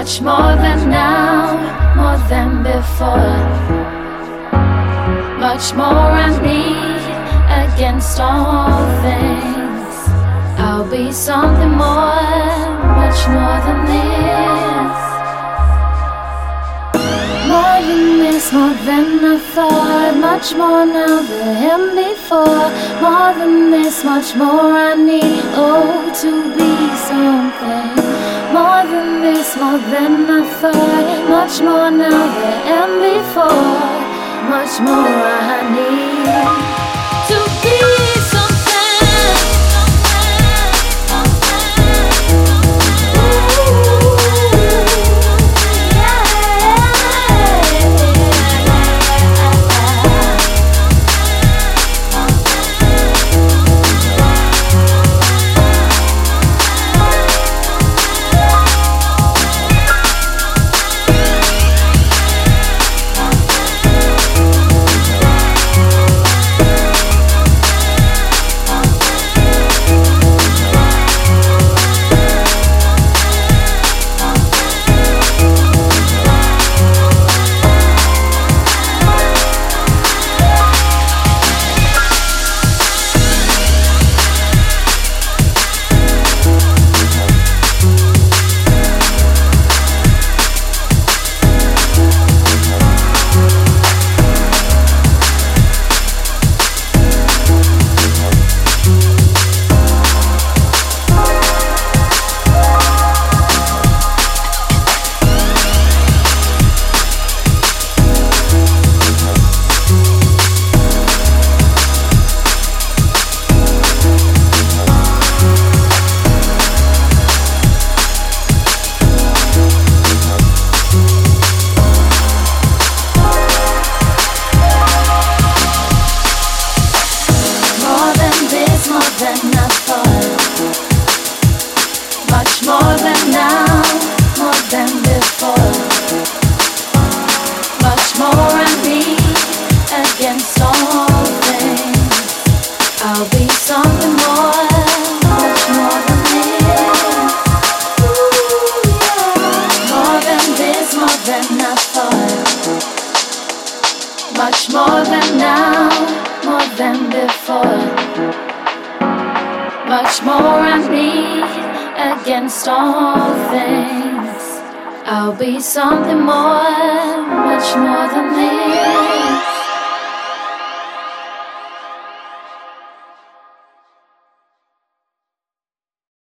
much more than now, more than before. Much more I need against all things. I'll be something more, much more than this. More than this, more than I thought. Much more now than before. More than this, much more I need. Oh, to be something. More than this, more than I thought. Much more now than before. Much more I need to be something. Much more than now, more than before. Much more I need against all things. I'll be something more, much more than this.